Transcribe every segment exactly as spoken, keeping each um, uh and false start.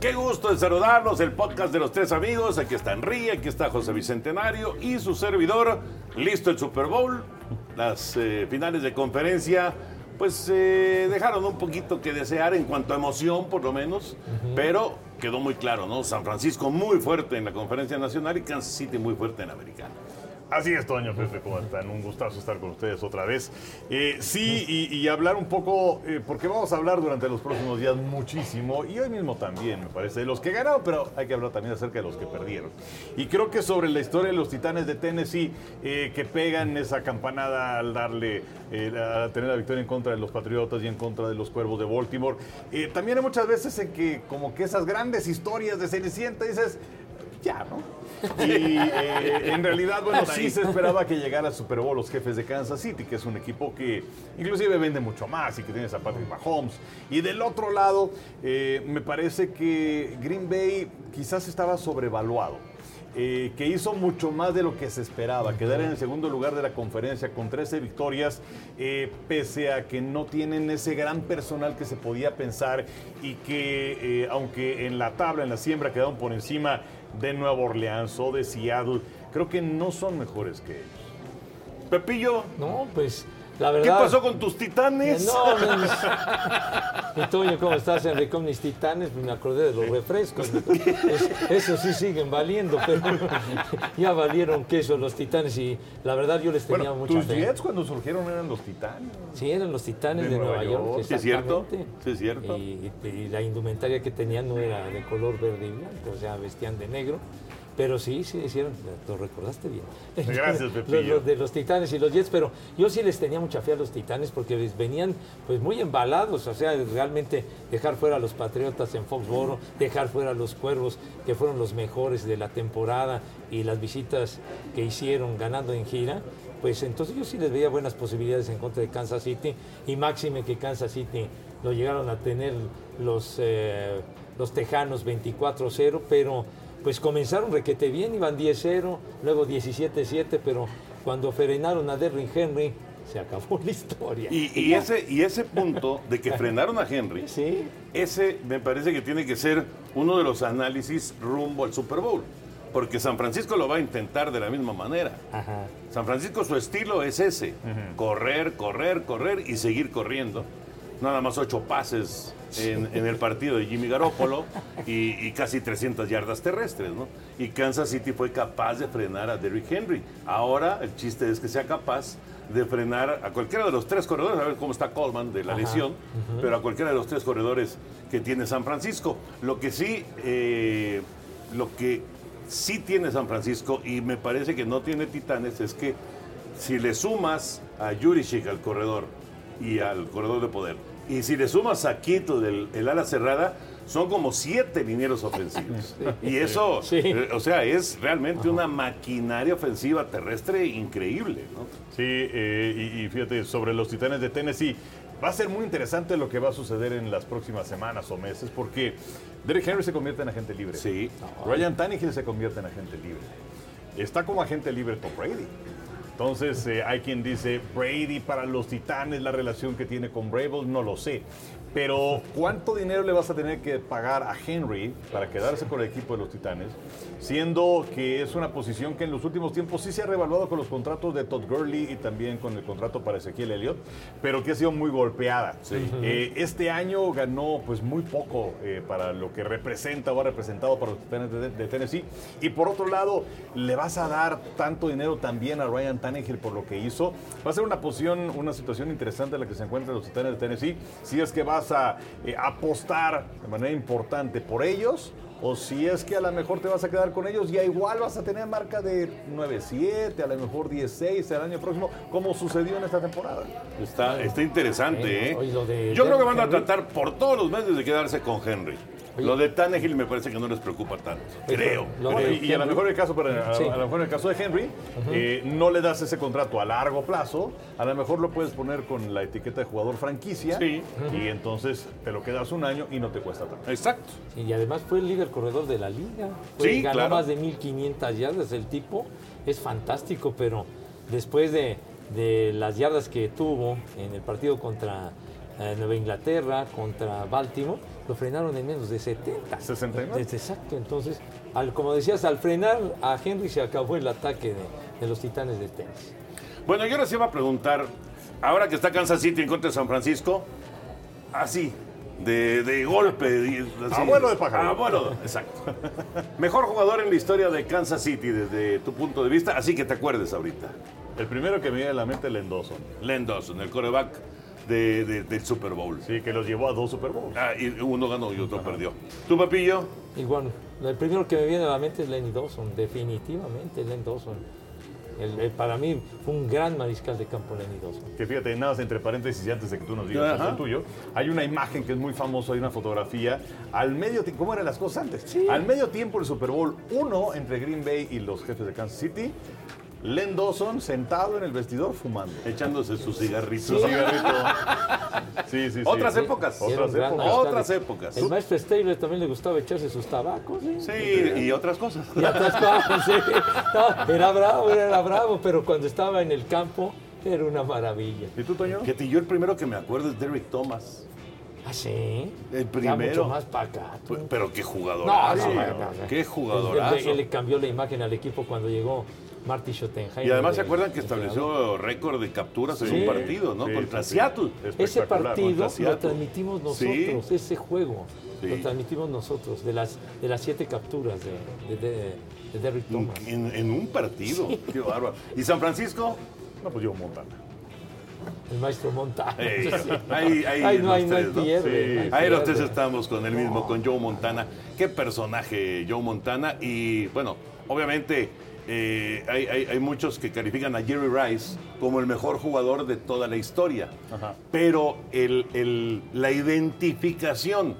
Qué gusto de saludarlos, el podcast de los tres amigos. Aquí está Henry, aquí está José Bicentenario y su servidor. Listo el Super Bowl. Las eh, finales de conferencia, pues eh, dejaron un poquito que desear en cuanto a emoción, por lo menos. Uh-huh. Pero quedó muy claro, ¿no? San Francisco muy fuerte en la conferencia nacional y Kansas City muy fuerte en la americana. Así es, Toño, Pepe, ¿cómo están? Un gustazo estar con ustedes otra vez. Eh, sí, y, y hablar un poco, eh, porque vamos a hablar durante los próximos días muchísimo, y hoy mismo también, me parece, de los que ganaron, pero hay que hablar también acerca de los que perdieron. Y creo que sobre la historia de los Titanes de Tennessee, eh, que pegan esa campanada al darle, eh, a tener la victoria en contra de los Patriotas y en contra de los Cuervos de Baltimore. Eh, también hay muchas veces en que como que esas grandes historias de Cenicienta dices, ya, ¿no? Y eh, en realidad, bueno, sí se esperaba que llegara al Super Bowl los Jefes de Kansas City, que es un equipo que inclusive vende mucho más y que tienes a Patrick Mahomes. Y del otro lado, eh, me parece que Green Bay quizás estaba sobrevaluado. Eh, que hizo mucho más de lo que se esperaba, quedar en el segundo lugar de la conferencia con trece victorias, eh, pese a que no tienen ese gran personal que se podía pensar y que, eh, aunque en la tabla, en la siembra, quedaron por encima de Nueva Orleans o de Seattle, creo que no son mejores que ellos. Pepillo. No, pues la verdad. ¿Qué pasó con tus Titanes? No, no, no. Y Toño, ¿cómo estás, Enrique? Con mis Titanes, pues me acordé de los refrescos. Es, eso sí siguen valiendo, pero ya valieron queso los Titanes y la verdad yo les tenía bueno, mucha tus fe. Jets cuando surgieron eran los Titanes. Sí, eran los Titanes de, de Nueva, Nueva York. York sí, es cierto. Sí, es cierto. Y, y la indumentaria que tenían no era de color verde y blanco, o sea, vestían de negro. Pero sí, sí, hicieron, lo recordaste bien. Gracias, Pepillo. Los, los de los Titanes y los Jets, pero yo sí les tenía mucha fe a los Titanes porque les venían pues muy embalados, o sea, realmente dejar fuera a los Patriotas en Foxboro, dejar fuera a los Cuervos, que fueron los mejores de la temporada, y las visitas que hicieron ganando en gira, pues entonces yo sí les veía buenas posibilidades en contra de Kansas City, y máxime que Kansas City lo llegaron a tener los, eh, los Tejanos veinticuatro cero, pero pues comenzaron requete bien, iban diez cero, luego diecisiete siete, pero cuando frenaron a Derrick Henry, se acabó la historia. Y, y, ese, y ese punto de que frenaron a Henry, ¿sí? Ese me parece que tiene que ser uno de los análisis rumbo al Super Bowl, porque San Francisco lo va a intentar de la misma manera. Ajá. San Francisco, su estilo es ese, uh-huh. correr, correr, correr y seguir corriendo. Nada más ocho pases en, en el partido de Jimmy Garoppolo y, y casi trescientas yardas terrestres, ¿no? Y Kansas City fue capaz de frenar a Derrick Henry. Ahora el chiste es que sea capaz de frenar a cualquiera de los tres corredores, a ver cómo está Coleman de la Ajá. lesión, uh-huh. pero a cualquiera de los tres corredores que tiene San Francisco. Lo que sí, eh, lo que sí tiene San Francisco, y me parece que no tiene Titanes, es que si le sumas a Juszczyk al corredor y al corredor de poder, y si le sumas a Kittle del el ala cerrada, son como siete linieros ofensivos. Sí. Y eso, sí. eh, o sea, es realmente Ajá. una maquinaria ofensiva terrestre increíble, ¿no? Sí, eh, y, y fíjate, sobre los Titanes de Tennessee, va a ser muy interesante lo que va a suceder en las próximas semanas o meses, porque Derrick Henry se convierte en agente libre. Sí. Ryan Tannehill se convierte en agente libre. Está como agente libre Tom Brady. Entonces, eh, hay quien dice, Brady para los Titanes, la relación que tiene con Vrabel, no lo sé. Pero, ¿cuánto dinero le vas a tener que pagar a Henry para quedarse con el equipo de los Titanes? Siendo que es una posición que en los últimos tiempos sí se ha revaluado con los contratos de Todd Gurley y también con el contrato para Ezequiel Elliott, pero que ha sido muy golpeada. Sí. Eh, este año ganó pues muy poco eh, para lo que representa o ha representado para los Titanes de, de Tennessee. Y por otro lado, le vas a dar tanto dinero también a Ryan Tannehill por lo que hizo. Va a ser una posición, una situación interesante en la que se encuentran los Titanes de Tennessee. Si es que vas a eh, apostar de manera importante por ellos, o si es que a lo mejor te vas a quedar con ellos, ya igual vas a tener marca de nueve siete, a lo mejor diez seis el año próximo, como sucedió en esta temporada. Está, está interesante, ¿eh? ¿eh? Yo creo que van a tratar por todos los medios de quedarse con Henry. Oye. Lo de Tannehill me parece que no les preocupa tanto, creo. Bueno, y, y a lo mejor el caso, para, a, sí. a lo mejor el caso de Henry, uh-huh. eh, no le das ese contrato a largo plazo, a lo mejor lo puedes poner con la etiqueta de jugador franquicia, sí. uh-huh. y entonces te lo quedas un año y no te cuesta tanto. Exacto. Sí, y además fue el líder corredor de la liga. Fue, sí, ganó claro. más de mil quinientas yardas. El tipo es fantástico, pero después de, de las yardas que tuvo en el partido contra eh, Nueva Inglaterra, contra Baltimore, lo frenaron en menos de setenta. ¿sesenta y nueve? Exacto, entonces, al, como decías, al frenar a Henry se acabó el ataque de, de los Titanes de Tennessee. Bueno, yo les iba a preguntar, ahora que está Kansas City en contra de San Francisco, así, de, de golpe. Así, abuelo de pájaro. Abuelo, exacto. Mejor jugador en la historia de Kansas City desde tu punto de vista, así que te acuerdes ahorita. El primero que me viene a la mente es Len Dawson. Len Dawson, el quarterback de, de, del Super Bowl. Sí, que los llevó a dos Super Bowls. Ah, y uno ganó y otro perdió. ¿Tú, Papillo? Igual, el primero que me viene a la mente es Lenny Dawson, definitivamente Len Dawson. El, el, para mí fue un gran mariscal de campo Lenny Dawson. Que fíjate, nada más entre paréntesis y antes de que tú nos digas Ajá. el tuyo, hay una imagen que es muy famosa, hay una fotografía, al medio tiempo, ¿cómo eran las cosas antes? Sí. Al medio tiempo del Super Bowl uno entre Green Bay y los jefes de Kansas City, Len Dawson sentado en el vestidor fumando. Echándose su cigarrito. Su cigarrito. Sí, sí, sí. Otras Sí. épocas. Era un Otras gran épocas. mariscal. Otras épocas. El maestro Stabler también le gustaba echarse sus tabacos. ¿eh? Sí, y otras cosas. Y otras cosas, sí. No, era bravo, era bravo, pero cuando estaba en el campo era una maravilla. ¿Y tú, Toño? Fíjate, yo el primero que me acuerdo es Derrick Thomas. ¿Ah, sí? El Ya primero. mucho más para acá. tú. Pero qué No, jugadorazo. no, no, no. Qué Él, jugadorazo. él- él le cambió la imagen al equipo cuando llegó Marty Schottenheimer. Y además se de- acuerdan que de estableció récord de capturas en Sí, un partido, ¿no? sí, Contra sí, sí. Seattle. Ese Espectacular, partido contra lo Seattle. transmitimos Sí. nosotros, ese juego. Sí. Lo transmitimos nosotros, de las, de las siete capturas de, de, de, de Derrick En, Thomas. en- en un partido. Qué bárbaro. ¿Y San Francisco? No, pues yo Montana. El maestro Montana. Eh, Sí. ahí, ahí Ay, no los hay, no hay tres, ¿no? pierde. Sí. no hay Ahí los pierde. tres estamos con el mismo, con Joe Montana. Qué personaje Joe Montana. Y bueno, obviamente eh, hay, hay- hay muchos que califican a Jerry Rice como el mejor jugador de toda la historia. Ajá. Pero el- el- la identificación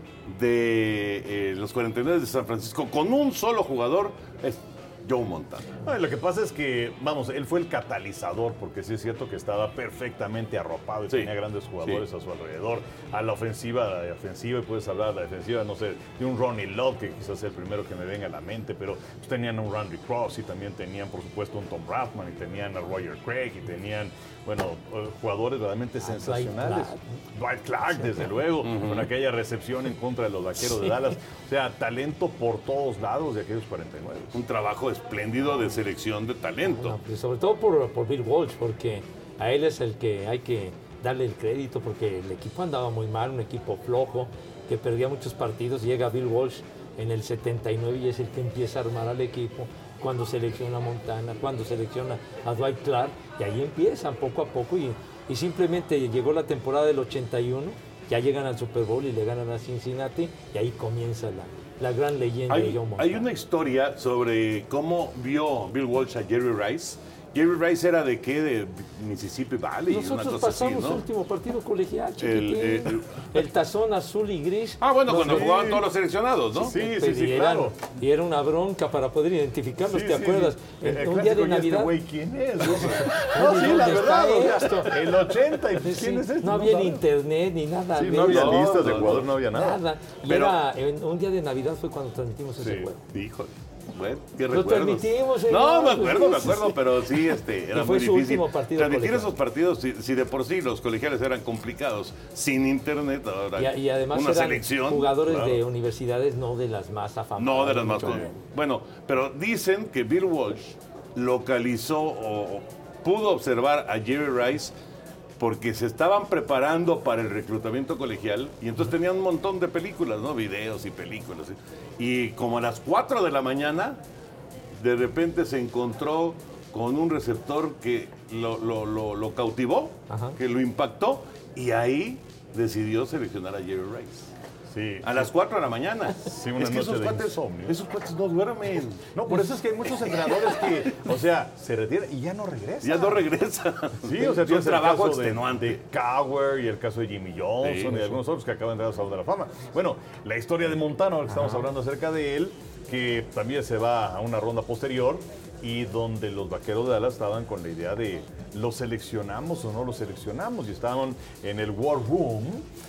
de eh, los cuarenta y nueve de San Francisco con un solo jugador es Joe Montana. No, lo que pasa es que, vamos, él fue el catalizador, porque sí es cierto que estaba perfectamente arropado y Sí. tenía grandes jugadores Sí. a su alrededor. A la ofensiva, a la defensiva, y puedes hablar de la defensiva, no sé, de un Ronnie Lott, que quizás sea el primero que me venga a la mente, pero pues, tenían a un Randy Cross y también tenían, por supuesto, un Tom Bradman y tenían a Roger Craig y tenían, bueno, eh, jugadores realmente sensacionales. Clark. Dwight Clark, desde luego, con aquella recepción en contra de los Vaqueros de Dallas. O sea, talento por todos lados de aquellos cuarenta y nueve. Un trabajo espléndido de selección de talento. No, pues sobre todo por, por Bill Walsh, porque a él es el que hay que darle el crédito, porque el equipo andaba muy mal, un equipo flojo, que perdía muchos partidos. Llega Bill Walsh en el setenta y nueve y es el que empieza a armar al equipo, cuando selecciona a Montana, cuando selecciona a Dwight Clark, y ahí empiezan poco a poco, y, y simplemente llegó la temporada del ochenta y uno, ya llegan al Super Bowl y le ganan a Cincinnati, y ahí comienza la, la gran leyenda de Hay, Joe Montana. hay una historia sobre cómo vio Bill Walsh a Jerry Rice. Jerry Rice era de qué? De Mississippi Valley, una Nosotros cosa así, pasamos ¿no? el último partido colegial, El, chiquitín. el- El, tazón azul y gris. Ah, bueno, Nos cuando ven- jugaban todos los seleccionados, ¿no? Sí, Pero sí, sí, y eran- claro. Y era una bronca para poder identificarlos, Sí, ¿te sí, acuerdas? sí. En- El un día de clásico, ¿y Navidad. Este güey, ¿quién es? No, Oye, sí, la ¿dónde verdad. está o sea, esto? el ochenta, y pues, Sí, ¿quién es este? no había ni sabes. internet ni nada. Sí, de no había eso. listas de no, jugadores, no. no había nada. Nada. Y Pero- era en un día de Navidad fue cuando transmitimos ese Sí. juego. Híjole. Bueno, qué Lo recuerdos. transmitimos, señor. No, me acuerdo, me Sí, sí, acuerdo, sí. pero sí, este, era Y fue muy su difícil. último partido Transmitir colegial. esos partidos, si, si de por sí los colegiales eran complicados, sin internet, ahora Y, y además una eran selección. jugadores claro. de universidades no de las más afamadas. No de las más mucho comunes. Bueno, pero dicen que Bill Walsh localizó o, o pudo observar a Jerry Rice porque se estaban preparando para el reclutamiento colegial y entonces tenían un montón de películas, ¿no? Videos y películas. ¿sí? Y como a las cuatro de la mañana, de repente se encontró con un receptor que lo, lo- lo- lo cautivó, Ajá. que lo impactó y ahí decidió seleccionar a Jerry Rice. Sí. A las cuatro de la mañana. Sí, una es que noche esos de cuates, insomnio. esos cuates no duermen. No, por eso es que hay muchos entrenadores que, o sea, se retiran y ya no regresan. Ya no regresan. Sí, o sea, es un tienes el trabajo caso de- extenuante. De Cowher y el caso de Jimmy Johnson Sí, y sí. algunos otros que acaban de entrar al Salón de la Fama. Bueno, la historia de Montana, ahora que estamos hablando acerca de él, que también se va a una ronda posterior y donde los Vaqueros de Dallas estaban con la idea de ¿lo seleccionamos o no lo seleccionamos? Y estaban en el War Room.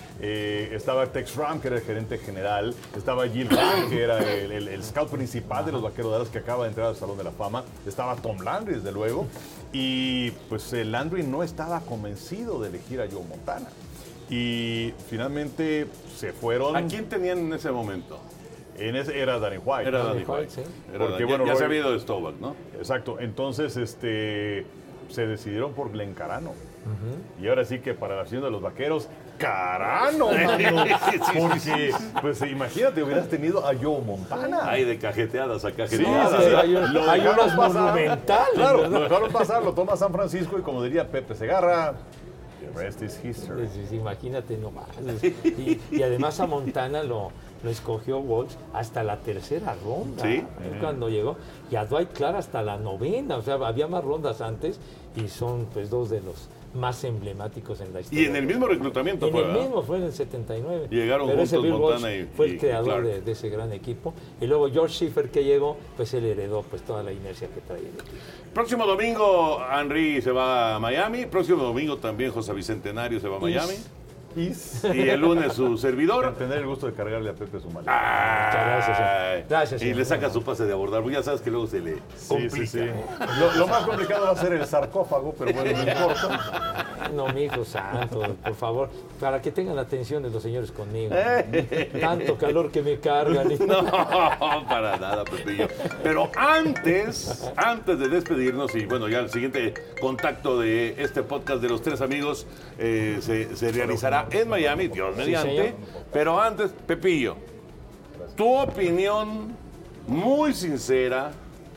Eh, estaba Tex Ram, que era el gerente general. Estaba Gil Graham, que era el, el- el scout principal de los Vaqueros de Dallas, que acaba de entrar al Salón de la Fama. Estaba Tom Landry, desde luego. Y pues eh, Landry no estaba convencido de elegir a Joe Montana. y finalmente se fueron. ¿A quién tenían en ese momento? En ese era Danny White. Era ¿no? Danny White, White. sí. Era Porque, Dan- bueno, ya, ya se Roy- había ido de Staubach, ¿no? Exacto. Entonces, este, se decidieron por Glenn Carano. Y ahora sí que para la afición de los Vaqueros, Carano, mano. Porque, pues imagínate, hubieras tenido a Joe Montana. Hay de cajeteadas a Sí, cajeteadas. sí, pero sí. hay un- Lo hay dejaron unas pasar. monumentales, Claro, ¿verdad? lo dejaron pasar, lo toma San Francisco y como diría Pepe Segarra, the rest is history. Sí, sí, imagínate nomás. Y, y además a Montana lo, lo escogió Walsh hasta la tercera ronda. Sí. ¿eh? Cuando llegó. Y a Dwight Clark hasta la novena. O sea, había más rondas antes y son pues dos de los más emblemáticos en la historia. Y en el mismo reclutamiento En fue, el ¿verdad? mismo fue en el setenta y nueve. Llegaron Pero ese juntos Bill Montana Walsh y- fue y el creador Clark. de, de ese gran equipo. Y luego George Schiffer que llegó, pues él heredó pues toda la inercia que traía el equipo. Próximo domingo Henry se va a Miami. Próximo domingo también José Bicentenario se va a Miami. Is. Y el lunes su servidor. Tener el gusto de cargarle a Pepe su maleta. Muchas gracias, señor. Gracias, Y señor. le saca su pase de abordar, porque ya sabes que luego se le Sí, sí, sí. Lo, lo más complicado va a ser el sarcófago, pero bueno, no importa. No, mi hijo santo, por favor, para que tengan la atención de los señores conmigo. Tanto calor que me cargan. y- No, para nada, Pepillo. Pero antes, antes de despedirnos, y bueno, ya el siguiente contacto de este podcast de los tres amigos eh, se, se realizará en Miami, Dios mediante. señor. Pero antes, Pepillo, tu opinión muy sincera,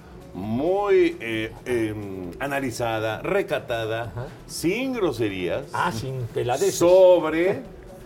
muy eh, eh, analizada, recatada, sin groserías, Ah, sin peladeces. sobre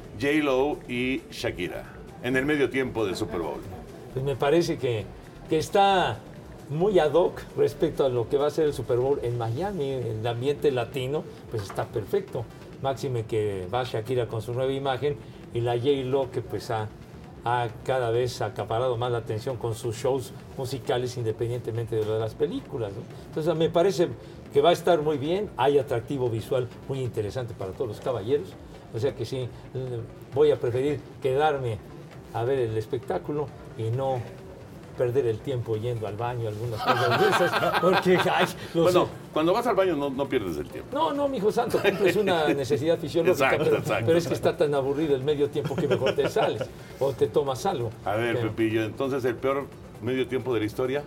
J-Lo y Shakira en el medio tiempo del Super Bowl. Pues me parece que, que está muy ad hoc respecto a lo que va a ser el Super Bowl en Miami. El ambiente latino, pues está perfecto. Máxime que va Shakira con su nueva imagen y la J-Lo que pues ha, ha cada vez acaparado más la atención con sus shows musicales independientemente de lo de las películas, ¿no? Entonces me parece que va a estar muy bien, hay atractivo visual muy interesante para todos los caballeros, o sea que sí, eh, voy a preferir quedarme a ver el espectáculo y no perder el tiempo yendo al baño, algunas cosas de esas, porque, ay, no Bueno, sé. cuando vas al baño no, no pierdes el tiempo. No, no, mijo santo, cumples una necesidad fisiológica, Exacto, pero, exacto. pero es que está tan aburrido el medio tiempo que mejor te sales o te tomas algo. A ver, Pero- Pepillo, entonces el peor medio tiempo de la historia.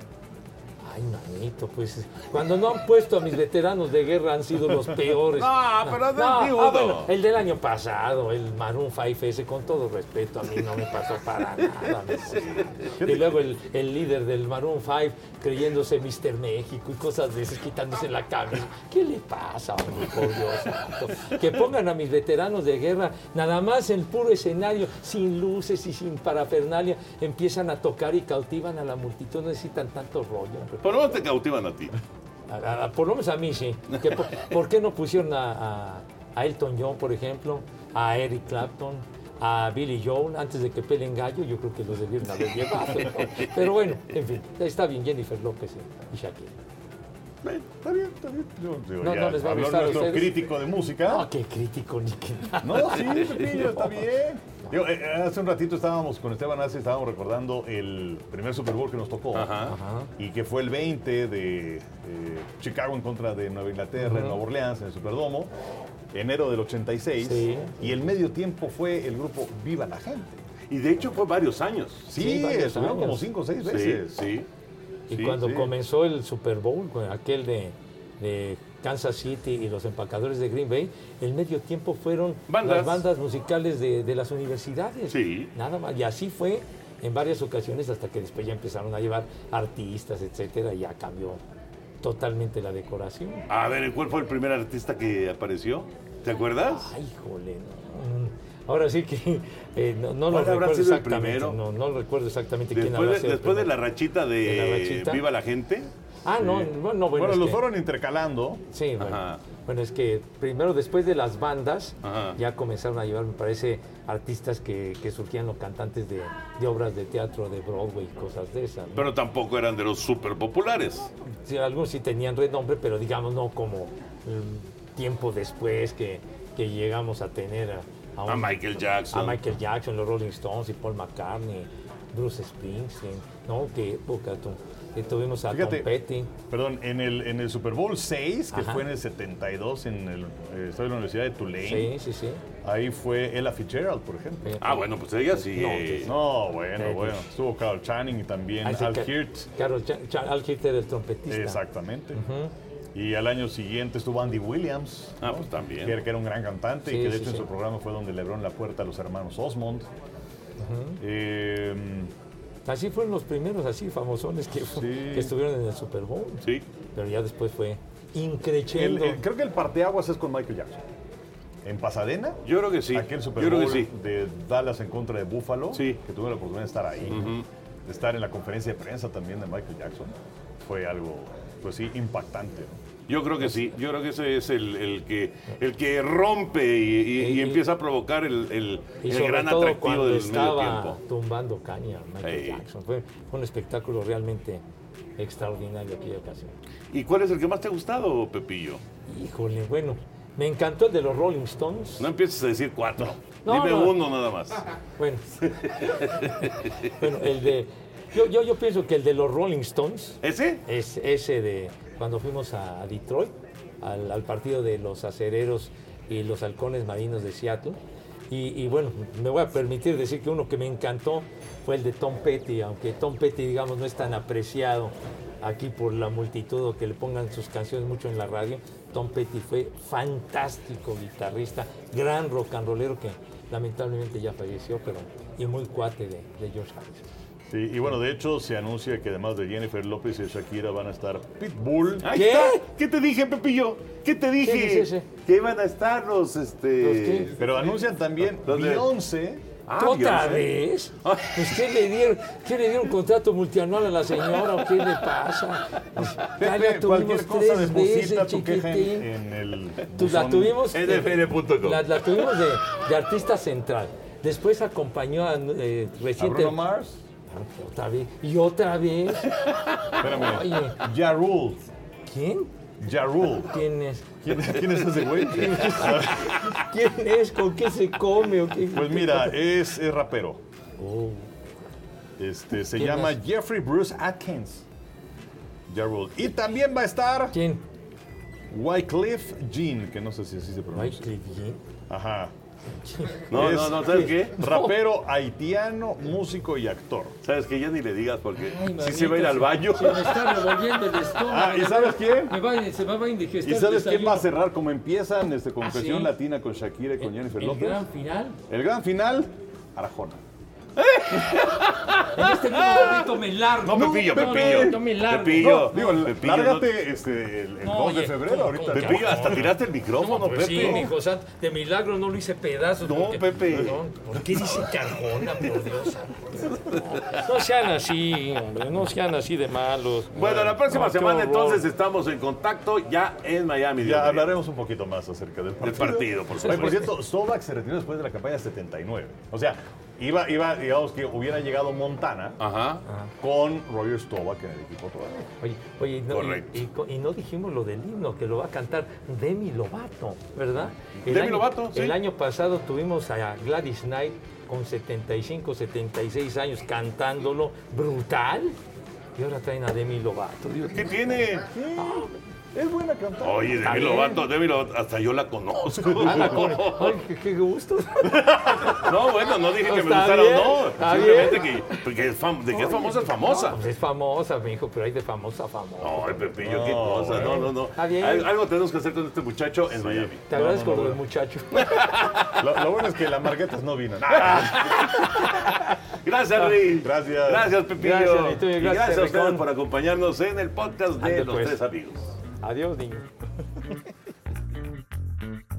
Ay, manito, pues cuando no han puesto a mis veteranos de guerra han sido los peores. No, pero No, del ah, bueno, el del año pasado, el Maroon cinco ese, con todo respeto, a mí no me pasó para nada. mijo. Y luego el, el líder del Maroon cinco creyéndose mister México y cosas de esas, quitándose la camisa. ¿Qué le pasa, hombre, por Dios santo? Que pongan a mis veteranos de guerra, nada más en puro escenario, sin luces y sin parafernalia, empiezan a tocar y cautivan a la multitud, no necesitan tanto rollo, hombre. Por lo menos te cautivan a ti. A- a- por lo menos a mí sí. Que por, ¿por qué no pusieron a, a- a Elton John, por ejemplo, a Eric Clapton, a Billy Joel antes de que peleen gallo? Yo creo que los debieron haber llevado. Pero, pero bueno, en fin, está bien Jennifer López y Shakira. Bueno, está bien, está bien. Yo, digo, No, ya no les va a habló gustar a nuestro ustedes. crítico de música. No, qué crítico ni qué nada. No, sí, Pepillo, está bien. Digo, eh, hace un ratito estábamos con Esteban Arce, estábamos recordando el primer Super Bowl que nos tocó. Ajá. Y que fue el veinte de eh, Chicago en contra de Nueva Inglaterra, en Nueva Orleans, en el Superdomo, enero del ochenta y seis. Sí. Y el medio tiempo fue el grupo Viva la Gente. Y de hecho fue varios años. Sí, Sí, varios estuvieron años. como cinco o seis Sí, veces. sí. Y Sí, cuando sí. comenzó el Super Bowl, con aquel de, de Kansas City y los empacadores de Green Bay, el medio tiempo fueron Bandas. las bandas musicales de, de las universidades. Sí. Nada más. Y así fue en varias ocasiones hasta que después ya empezaron a llevar artistas, etcétera, y ya cambió totalmente la decoración. A ver, ¿cuál fue el primer artista que apareció? ¿Te acuerdas? Ay, jole, no. Mm, Ahora sí que eh, no, no lo ¿Cuál habrá recuerdo sido el exactamente. primero? No, no recuerdo exactamente quién habrá Después, de, sido el después de la primero. rachita de, ¿De la rachita? Viva la Gente. Ah, no, no, no, bueno, Bueno, es los que- fueron intercalando. Sí, bueno. Ajá. Bueno, es que primero después de las bandas Ajá. ya comenzaron a llevar, me parece, artistas que, que surgían los cantantes de, de obras de teatro, de Broadway y cosas de esas, ¿no? Pero tampoco eran de los súper populares. Sí, algunos sí tenían renombre, pero digamos no como mm, tiempo después que, que llegamos a tener a, A Michael Jackson. a Michael Jackson, los Rolling Stones y Paul McCartney, Bruce Springsteen, ¿no? Qué época tú. Y tuvimos a Fíjate, Tom Petty. Perdón, en el, en el Super Bowl seis, que Ajá. fue en el setenta y dos en el eh, estadio de la Universidad de Tulane, Sí, sí, sí. ahí fue Ella Fitzgerald, por ejemplo. Ah, bueno, pues ella sí. No, que sí. No, bueno, Sí, bueno. pues. Estuvo Carl Channing y también Ah, sí, Al Ca- Hirt. Carol Cha- Cha- Al Hirt era el trompetista. Exactamente. Y al año siguiente estuvo Andy Williams, Ah, pues que, también. era- que era un gran cantante Sí, y que de sí, hecho en sí. su programa fue donde le abrieron la puerta a los hermanos Osmond. Eh, Así fueron los primeros así famosones que, fu- Sí. que estuvieron en el Super Bowl. Sí. Pero ya después fue el- increciendo. el- creo que el parteaguas es con Michael Jackson. En Pasadena, Yo creo que sí. aquel Super Yo creo Bowl que sí. de Dallas en contra de Buffalo, Sí. que tuve la oportunidad de estar ahí, de estar en la conferencia de prensa también de Michael Jackson, fue algo, pues sí, impactante, ¿no? Yo creo que sí, yo creo que ese es el, el que el que rompe y, y- y Y- empieza a provocar el, el- Y el sobre gran todo atractivo cuando del medio estaba tiempo. tumbando caña Michael Ey. Jackson. Fue, fue un espectáculo realmente extraordinario aquella ocasión. ¿Y cuál es el que más te ha gustado, Pepillo? Híjole, bueno, me encantó el de los Rolling Stones. No empieces a decir cuatro. No, Dime no. uno nada más. Bueno, bueno, el de... Yo, yo, yo pienso que el de los Rolling Stones ¿Ese? es ese de cuando fuimos a Detroit, al, al partido de los acereros y los halcones marinos de Seattle. Y, y bueno, me voy a permitir decir que uno que me encantó fue el de Tom Petty, aunque Tom Petty, digamos, no es tan apreciado aquí por la multitud o que le pongan sus canciones mucho en la radio. Tom Petty fue fantástico guitarrista, gran rock and rollero que lamentablemente ya falleció, pero y muy cuate de, de George Harrison. Sí, y bueno, de hecho se anuncia que además de Jennifer López y Shakira van a estar Pitbull. Ahí ¿Qué? está. ¿Qué te dije, Pepillo? ¿Qué te dije? dice ese? Que iban a estar los, este... ¿Los qué? Pero anuncian también ¿Dónde? Beyoncé. Ah, ¿Otra Beyoncé. vez? Pues ¿qué le dieron? ¿Qué le dieron contrato multianual a la señora o qué le pasa? Pues, ya la Pepe, cualquier tuvimos cosa, tres deposita veces, tu queja chiquitín. en, en el Tú la buzón. tuvimos, N F L punto com. la, la tuvimos de, de artista central. Después acompañó a eh, ¿A reciente. Bruno Mars? Otra vez. Y otra vez. Espérame. Oye, Ja Rule. ¿quién? Ja Rule. ¿Quién es? ¿Quién, quién es ese güey? ¿Quién es? ¿Con qué se come? ¿O qué? Pues mira, es, es rapero. Oh, Este, se ¿Quién llama es? Jeffrey Bruce Atkins. Ja Rule. Y también va a estar ¿quién? Wycliffe Jean, que no sé si así se pronuncia. Wycliffe Jean. Ajá. No, Es- no, no, ¿sabes qué? Rapero haitiano, músico y actor. ¿Sabes qué? Ya ni le digas porque Ay, si mamita, se va a ir al baño. Se me está revolviendo el estómago. Ah, ¿y sabes quién? Me va, se me va a indigestar. ¿Y sabes el quién va a desayuno. cerrar como empiezan este, con ¿Ah, Presión sí? Latina con Shakira y con Jennifer El López? gran final. El gran final, Arjona. En este mismo momento me largo. No, Pepillo, no, Pepillo. No, no me largo. Pepillo. No, digo, Pepillo, lárgate este, el, el No, dos de oye, febrero ¿cómo, ahorita. cómo, no. Pepillo, hasta tiraste el micrófono, Pues Pepe. sí, mi hijo santo, de milagro no lo hice pedazos. No, porque- Pepe. Perdón, ¿por qué dice Carjona, por Dios? No, no sean así, hombre, no sean así de malos. Bueno, la próxima No, qué semana horror. entonces estamos en contacto ya en Miami. Dios Ya mío. hablaremos un poquito más acerca del Del partido. partido, por Oye, supuesto. por cierto, Stovak se retiró después de la campaña setenta y nueve. O sea, iba, iba, digamos que hubiera llegado Montana Ajá. con Roger Stovak en el equipo todavía. Oye, oye no, Correcto. y, y co- y no dijimos lo del himno, que lo va a cantar Demi Lovato, ¿verdad? El Demi año- Lovato, sí. El año pasado tuvimos a Gladys Knight con setenta y cinco, setenta y seis años cantándolo, brutal. Y ahora traen a Demi Lovato. Dios ¿Qué mío. tiene? Es buena cantante. Oye, Está Demi bien. Lovato, Demi Lovato, hasta yo la conozco. Ah, la con- Ay, qué, qué gusto. No, bueno, no dije que me Está gustara bien, o no. está Simplemente que, que es fam- de que es famosa, es famosa. Pues es famosa, mi hijo, pero hay de famosa a famosa. Ay, Pepillo, qué No, cosa. No, no, no. Está bien. Al- Algo tenemos que hacer con este muchacho en Miami. Te agradezco no, no, lo del no. muchacho. Lo, lo bueno es que la Marguetas no vino. Nah. Gracias, Rey. Gracias. Gracias, Pepillo. Gracias, Rey. Tú, Y gracias, gracias a ustedes Ricón. por acompañarnos en el podcast de Ande, Los pues. Tres Amigos. Adiós, niño.